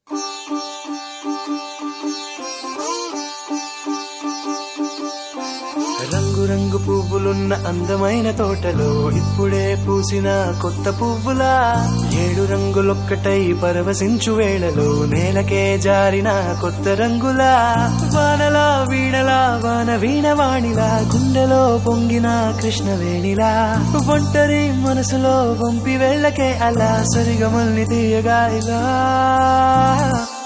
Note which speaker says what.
Speaker 1: రంగు రంగు పువ్వులున్న అందమైన తోటలో ఇప్పుడే పూసిన కొత్త పువ్వులా 7 రంగులొక్కటై పరవశించు వేళలో నేలకే జారిన కొత్త రంగులా వానలా వీణలా వాన వీణవాణిలా గుండెలో పొంగిన కృష్ణవేణిలా ఒంటరి మనసులో వంపి వెళ్ళకే అలా సరిగమల్ని తీయగా ఇలా